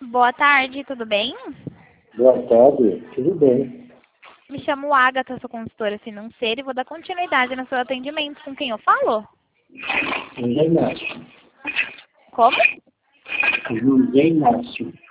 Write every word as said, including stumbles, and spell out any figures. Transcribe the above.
Boa tarde, tudo bem? Boa tarde, tudo bem. Me chamo Agatha, sou consultora financeira e vou dar continuidade no seu atendimento. Com quem eu falo? José Inácio. Como? José Inácio.